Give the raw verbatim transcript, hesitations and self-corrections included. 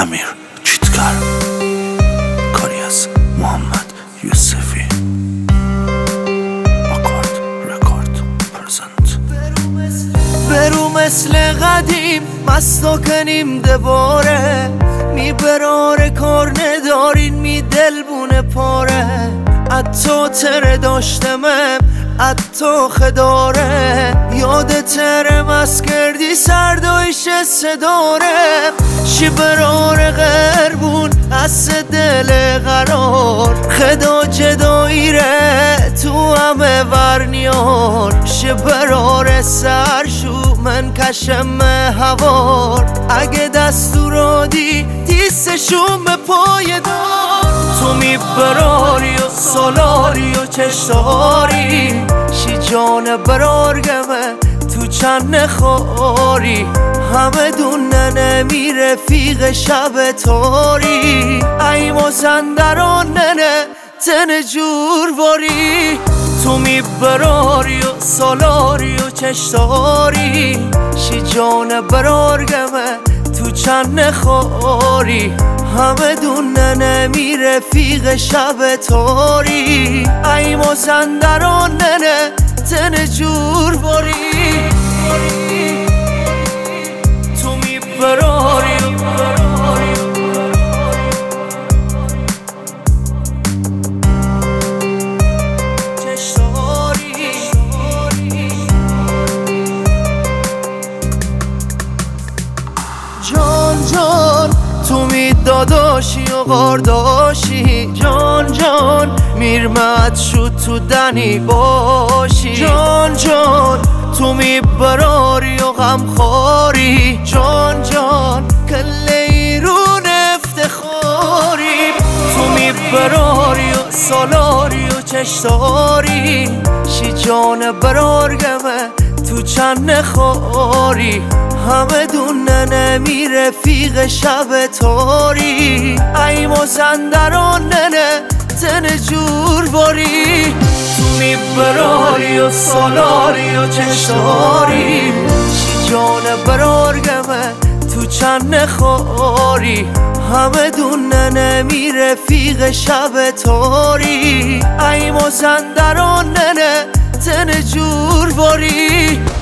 امیر چیتگر، کاری از محمد یوسفی، آکارد رکورد پرزنت. برو مثل قدیم مستو کنیم دباره، می براره کار ندارین می دلبونه پاره. اتو تره داشتمم اتو خداره، یاد تره مست کردی سردایش صداره. شی براره غربون از دل قرار، خدا جدایی ره تو همه ورنیار. شی براره سرشو من کشم هوار، اگه دستورادی دیسشون به پای دار. تو می براری و سالاری و چشتاری، شی جان برارگمه تو چند نخاری. همه دونه نمی رفیق شب تاری، ای مازندران ننه تن جور باری. تو می براری و سالاری و چشتاری، شی جان برارگمه تو چند نخاری. همه دونه نمی رفیق شب تاری، ای مازندران ننه تن جور باری. تو می براری جان جان، تو می داداشی و غارداشی. جان جان میرمد شد تو دنی باشی. جان جان تو می براری و غمخواری. جان جان کل ایرون افتخاری. تو می براری و سالاری و چشتاری، شی جان برارگمه تو چند نخاری. همه دونه نمی رفیق شب تاری، ای مازندران ننه تن جور باری. تو می براری و سالاری و چشتاری، شی جان برارگمه تو چند نخاری. همه دونه نمی رفیق شب تاری، ای مازندران ننه تن جور باری.